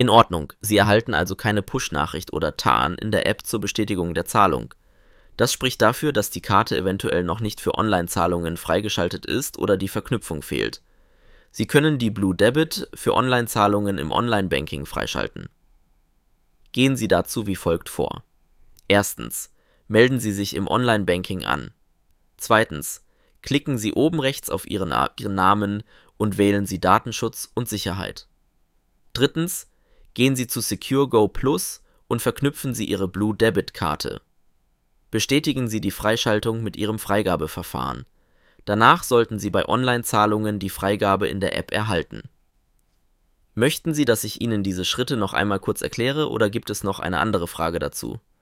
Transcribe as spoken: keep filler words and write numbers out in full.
In Ordnung, Sie erhalten also keine Push-Nachricht oder Tarn in der App zur Bestätigung der Zahlung. Das spricht dafür, dass die Karte eventuell noch nicht für Online-Zahlungen freigeschaltet ist oder die Verknüpfung fehlt. Sie können die Blue Debit für Online-Zahlungen im Online-Banking freischalten. Gehen Sie dazu wie folgt vor. Erstens. Melden Sie sich im Online-Banking an. Zweitens. Klicken Sie oben rechts auf Ihren, Ihren Namen und wählen Sie Datenschutz und Sicherheit. Drittens. Gehen Sie zu SecureGo Plus und verknüpfen Sie Ihre Blue Debit Karte. Bestätigen Sie die Freischaltung mit Ihrem Freigabeverfahren. Danach sollten Sie bei Online-Zahlungen die Freigabe in der App erhalten. Möchten Sie, dass ich Ihnen diese Schritte noch einmal kurz erkläre oder gibt es noch eine andere Frage dazu?